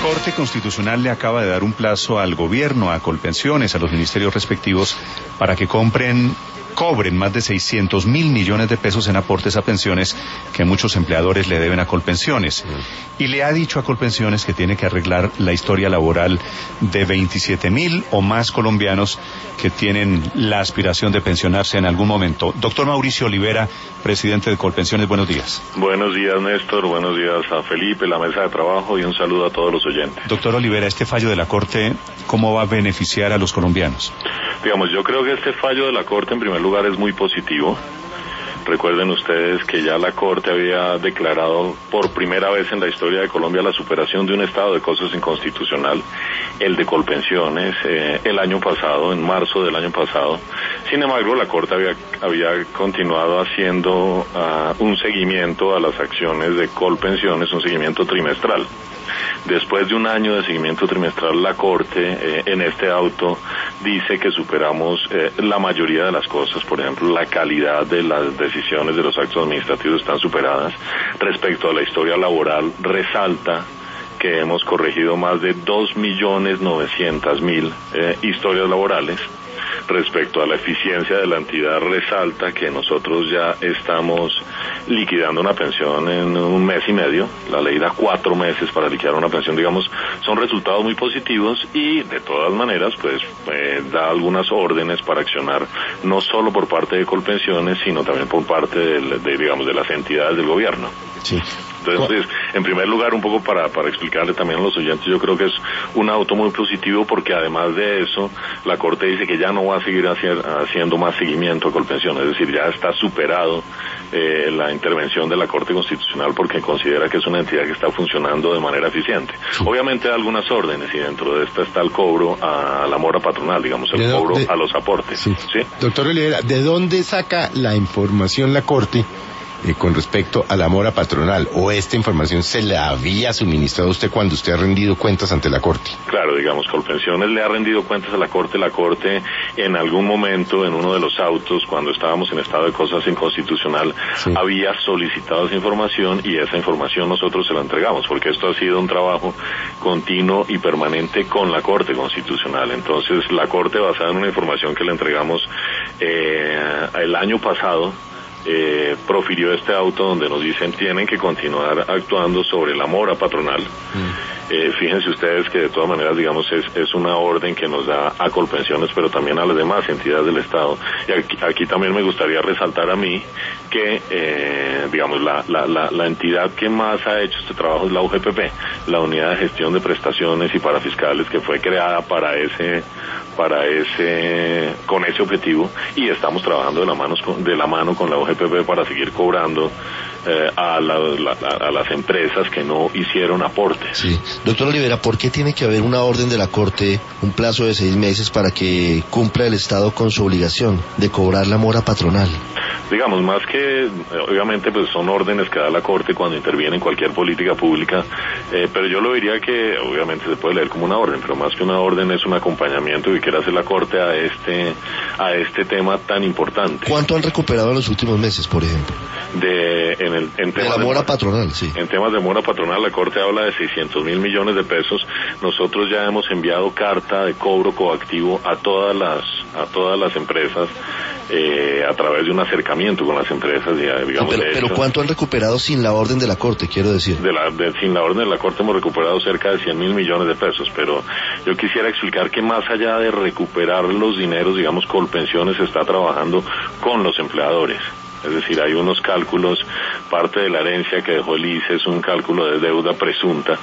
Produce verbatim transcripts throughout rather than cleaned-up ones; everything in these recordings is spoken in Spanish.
Corte Constitucional le acaba de dar un plazo al gobierno, a Colpensiones, a los ministerios respectivos, para que compren, cobren más de seiscientos mil millones de pesos en aportes a pensiones que muchos empleadores le deben a Colpensiones. Y le ha dicho a Colpensiones que tiene que arreglar la historia laboral de veintisiete mil o más colombianos que tienen la aspiración de pensionarse en algún momento. Doctor Mauricio Olivera, presidente de Colpensiones, buenos días. Buenos días, Néstor, buenos días a Felipe, la mesa de trabajo, y un saludo a todos los oyentes. Doctor Olivera, este fallo de la Corte, ¿cómo va a beneficiar a los colombianos? Digamos, yo creo que este fallo de la Corte en primer lugar es muy positivo. Recuerden ustedes que ya la Corte había declarado por primera vez en la historia de Colombia la superación de un estado de cosas inconstitucional, el de Colpensiones, eh, el año pasado, en marzo del año pasado. Sin embargo, la Corte había, había continuado haciendo uh, un seguimiento a las acciones de Colpensiones, un seguimiento trimestral. Después de un año de seguimiento trimestral, la Corte eh, en este auto dice que superamos eh, la mayoría de las cosas. Por ejemplo, la calidad de las decisiones de los actos administrativos están superadas. Respecto a la historia laboral, resalta que hemos corregido más de dos millones novecientos mil eh, historias laborales. Respecto a la eficiencia de la entidad, resalta que nosotros ya estamos liquidando una pensión en un mes y medio. La ley da cuatro meses para liquidar una pensión, digamos, son resultados muy positivos, y de todas maneras, pues, eh, da algunas órdenes para accionar, no solo por parte de Colpensiones, sino también por parte de, de digamos, de las entidades del gobierno. Sí. Entonces, en primer lugar, un poco para, para explicarle también a los oyentes, yo creo que es un auto muy positivo, porque además de eso, la Corte dice que ya no va a seguir hacer, haciendo más seguimiento a Colpensiones, es decir, ya está superado eh, la intervención de la Corte Constitucional, porque considera que es una entidad que está funcionando de manera eficiente. Sí. Obviamente da algunas órdenes, y dentro de esta está el cobro a la mora patronal, digamos, el cobro de, a los aportes. Sí. ¿Sí? Doctor Olivera, ¿de dónde saca la información la Corte Eh, con respecto a la mora patronal? ¿O esta información se la había suministrado a usted cuando usted ha rendido cuentas ante la Corte? Claro, digamos, Colpensiones le ha rendido cuentas a la Corte. La Corte en algún momento, en uno de los autos, cuando estábamos en estado de cosas inconstitucional, sí, había solicitado esa información, y esa información nosotros se la entregamos, porque esto ha sido un trabajo continuo y permanente con la Corte Constitucional. Entonces, la Corte, basada en una información que le entregamos eh, el año pasado, Eh, profirió este auto donde nos dicen tienen que continuar actuando sobre la mora patronal. Mm. Eh, fíjense ustedes que de todas maneras, digamos, es, es una orden que nos da a Colpensiones, pero también a las demás entidades del Estado. Y aquí, aquí también me gustaría resaltar a mí que, eh, digamos, la, la, la, la entidad que más ha hecho este trabajo es la U G P P, la Unidad de Gestión de Prestaciones y Parafiscales, que fue creada para ese, para ese, con ese objetivo, y estamos trabajando de la mano, de la mano con la U G P P para seguir cobrando eh, a, la, la, a las empresas que no hicieron aportes. Sí. Doctor Olivera, ¿por qué tiene que haber una orden de la Corte, un plazo de seis meses para que cumpla el Estado con su obligación de cobrar la mora patronal? Digamos, más que, obviamente, pues son órdenes que da la Corte cuando interviene en cualquier política pública, eh, pero yo lo diría que, obviamente, se puede leer como una orden, pero más que una orden es un acompañamiento que quiere hacer la Corte a este, a este tema tan importante. ¿Cuánto han recuperado en los últimos meses, por ejemplo? De, en el, en temas de la mora de, patronal, sí. En temas de mora patronal, la Corte habla de seiscientos mil millones de pesos. Nosotros ya hemos enviado carta de cobro coactivo a todas las, a todas las empresas, eh, a través de un acercamiento con las empresas, digamos. No, pero, pero ¿cuánto han recuperado sin la orden de la Corte, quiero decir? De la, de, sin la orden de la Corte hemos recuperado cerca de cien mil millones de pesos, pero yo quisiera explicar que más allá de recuperar los dineros, digamos, Colpensiones está trabajando con los empleadores. Es decir, hay unos cálculos, parte de la herencia que dejó el I C E es un cálculo de deuda presunta,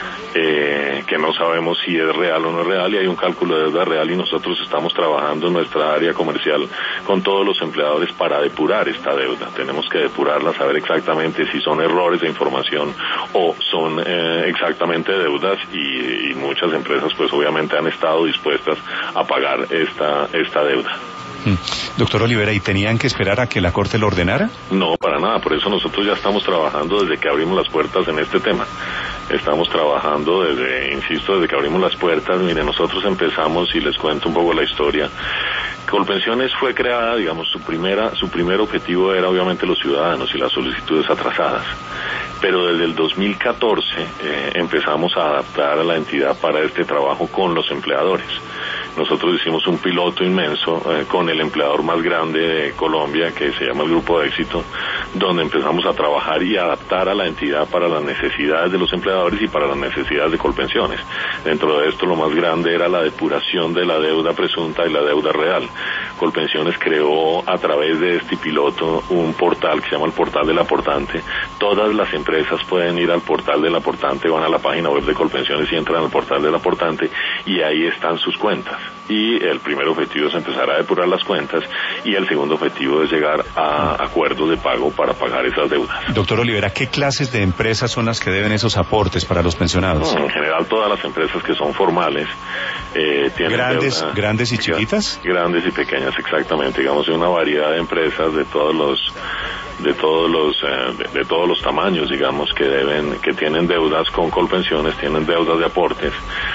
Eh, que no sabemos si es real o no es real, y hay un cálculo de deuda real, y nosotros estamos trabajando en nuestra área comercial con todos los empleadores para depurar esta deuda. Tenemos que depurarla, saber exactamente si son errores de información o son eh, exactamente deudas, y, y muchas empresas pues obviamente han estado dispuestas a pagar esta, esta deuda. Doctor Olivera, ¿y tenían que esperar a que la Corte lo ordenara? No, para nada, por eso nosotros ya estamos trabajando desde que abrimos las puertas en este tema. Estamos trabajando desde, insisto, desde que abrimos las puertas. Mire, nosotros empezamos, y les cuento un poco la historia. Colpensiones fue creada, digamos, su primera, su primer objetivo era obviamente los ciudadanos y las solicitudes atrasadas. pero desde el dos mil catorce eh, empezamos a adaptar a la entidad para este trabajo con los empleadores. Nosotros hicimos un piloto inmenso eh, con el empleador más grande de Colombia, que se llama el Grupo de Éxito, donde empezamos a trabajar y adaptar a la entidad para las necesidades de los empleadores y para las necesidades de Colpensiones. Dentro de esto, lo más grande era la depuración de la deuda presunta y la deuda real. Colpensiones creó a través de este piloto un portal que se llama el Portal del Aportante. Todas las empresas pueden ir al Portal del Aportante, van a la página web de Colpensiones y entran al Portal del Aportante, y ahí están sus cuentas. Y el primer objetivo es empezar a depurar las cuentas, y el segundo objetivo es llegar a acuerdos de pago para pagar esas deudas. Doctor Olivera, ¿qué clases de empresas son las que deben esos aportes para los pensionados? En general, todas las empresas que son formales eh, tienen grandes, deuda, grandes y chiquitas, grandes y pequeñas, exactamente. Digamos, hay una variedad de empresas de todos los de todos los eh, de, de todos los tamaños, digamos, que deben que tienen deudas con Colpensiones, tienen deudas de aportes.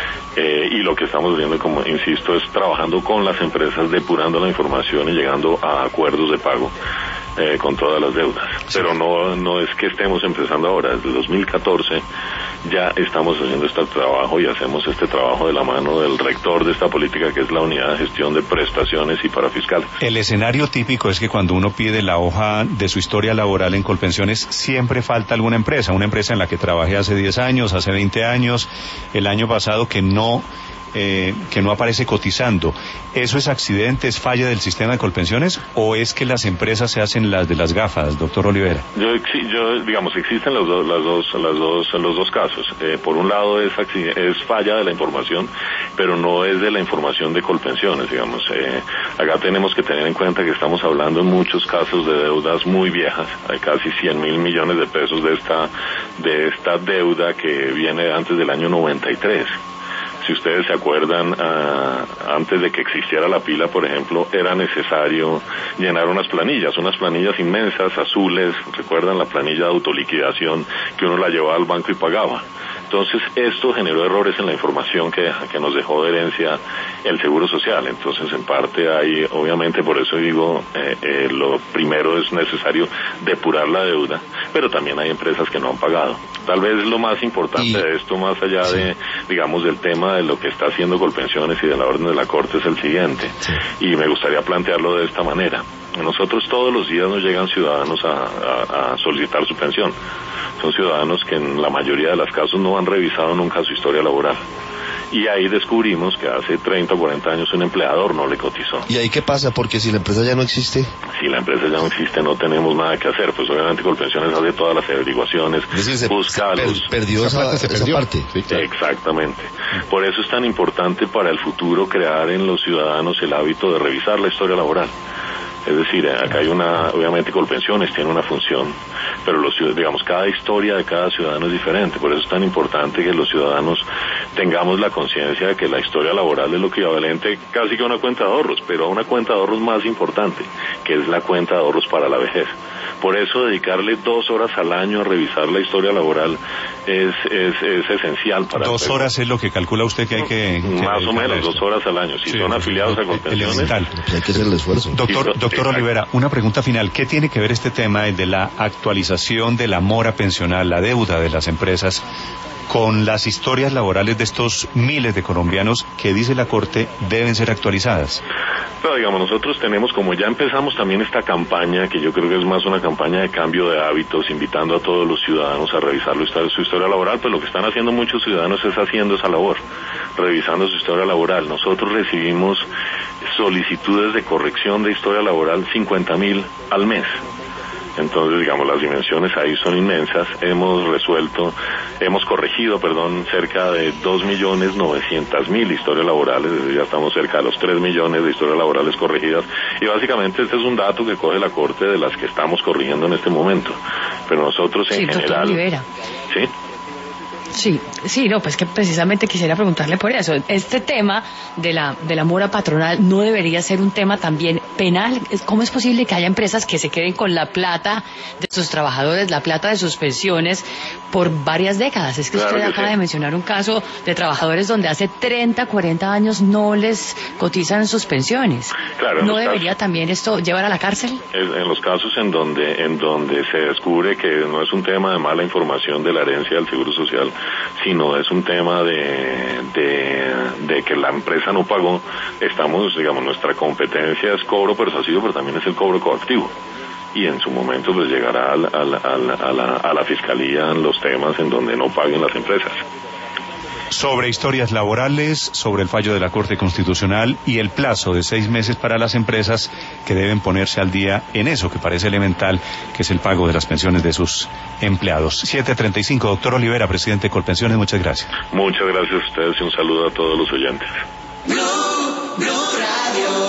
Eh, y lo que estamos haciendo, como insisto, es trabajando con las empresas, depurando la información y llegando a acuerdos de pago eh, con todas las deudas. Sí. Pero no no es que estemos empezando ahora. Desde el dos mil catorce ya estamos haciendo este trabajo, y hacemos este trabajo de la mano del rector de esta política, que es la Unidad de Gestión de Prestaciones y Parafiscales. El escenario típico es que cuando uno pide la hoja de su historia laboral en Colpensiones, siempre falta alguna empresa, una empresa en la que trabajé hace diez años, hace veinte años, el año pasado, que no Eh, que no aparece cotizando. ¿Eso es accidente, es falla del sistema de Colpensiones, o es que las empresas se hacen las de las gafas, doctor Olivera? Yo, yo digamos, existen los dos, las dos, las dos, los dos casos. Eh, por un lado es, es falla de la información, pero no es de la información de Colpensiones, digamos. Eh, acá tenemos que tener en cuenta que estamos hablando en muchos casos de deudas muy viejas. Hay casi cien mil millones de pesos de esta, de esta deuda que viene antes del año noventa y tres. Si ustedes se acuerdan, uh, antes de que existiera la pila, por ejemplo, era necesario llenar unas planillas, unas planillas inmensas, azules. ¿Recuerdan la planilla de autoliquidación que uno la llevaba al banco y pagaba? Entonces, esto generó errores en la información que, que nos dejó de herencia el Seguro Social. Entonces, en parte hay, obviamente, por eso digo, eh, eh, lo primero es necesario depurar la deuda, pero también hay empresas que no han pagado. Tal vez lo más importante y, de esto, más allá sí. de, digamos, del tema de lo que está haciendo Colpensiones y de la orden de la Corte, es el siguiente. Sí. Y me gustaría plantearlo de esta manera. Nosotros todos los días nos llegan ciudadanos a, a, a solicitar su pensión. Son ciudadanos que en la mayoría de los casos no han revisado nunca su historia laboral. Y ahí descubrimos que hace treinta o cuarenta años un empleador no le cotizó. ¿Y ahí qué pasa? Porque si la empresa ya no existe... Si la empresa ya no existe, no tenemos nada que hacer. Pues obviamente Colpensiones hace todas las averiguaciones, es decir, busca se, los... per, perdió esa, esa, esa parte. Sí, claro. Exactamente. Por eso es tan importante para el futuro crear en los ciudadanos el hábito de revisar la historia laboral. Es decir, acá hay una, obviamente Colpensiones tiene una función, pero los, digamos, cada historia de cada ciudadano es diferente. Por eso es tan importante que los ciudadanos tengamos la conciencia de que la historia laboral es lo equivalente casi que a una cuenta de ahorros, pero a una cuenta de ahorros más importante, que es la cuenta de ahorros para la vejez. Por eso dedicarle dos horas al año a revisar la historia laboral es, es, es esencial para... Dos horas es lo que calcula usted que hay que... que más o menos, esto. dos horas al año. Si sí, son afiliados a Colpensiones... Hay que hacer el esfuerzo. Doctor, doctor Doctor Olivera, una pregunta final. ¿Qué tiene que ver este tema de la actualización de la mora pensional, la deuda de las empresas, con las historias laborales de estos miles de colombianos que, dice la Corte, deben ser actualizadas? Pero digamos, nosotros tenemos, como ya empezamos también esta campaña, que yo creo que es más una campaña de cambio de hábitos, invitando a todos los ciudadanos a revisar su historia laboral, pues lo que están haciendo muchos ciudadanos es haciendo esa labor, revisando su historia laboral. Nosotros recibimos solicitudes de corrección de historia laboral cincuenta mil al mes. Entonces, digamos, las dimensiones ahí son inmensas. Hemos resuelto, hemos corregido, perdón, cerca de dos millones novecientas mil historias laborales, es decir, ya estamos cerca de los tres millones de historias laborales corregidas, y básicamente este es un dato que coge la Corte de las que estamos corrigiendo en este momento. Pero nosotros en sí, general... Doctor Olivera. ¿Sí? Sí, sí, no, pues que precisamente quisiera preguntarle por eso. Este tema de la de la mora patronal no debería ser un tema también penal. ¿Cómo es posible que haya empresas que se queden con la plata de sus trabajadores, la plata de sus pensiones, por varias décadas. Es que Claro usted que acaba sí. de mencionar un caso de trabajadores donde hace treinta, cuarenta años no les cotizan sus pensiones. Claro, en ¿No los debería casos- también esto llevar a la cárcel? Es- En los casos en donde en donde se descubre que no es un tema de mala información de la herencia del Seguro Social, sino es un tema de, de, de que la empresa no pagó, estamos, digamos, nuestra competencia es cobro persuasivo, pero también es el cobro coactivo. Y en su momento pues llegará al- al- al- a, la, a la fiscalía los temas en donde no paguen las empresas. Sobre historias laborales, sobre el fallo de la Corte Constitucional y el plazo de seis meses para las empresas que deben ponerse al día en eso que parece elemental, que es el pago de las pensiones de sus empleados. siete treinta y cinco, doctor Olivera, presidente de Colpensiones, muchas gracias. Muchas gracias a ustedes y un saludo a todos los oyentes.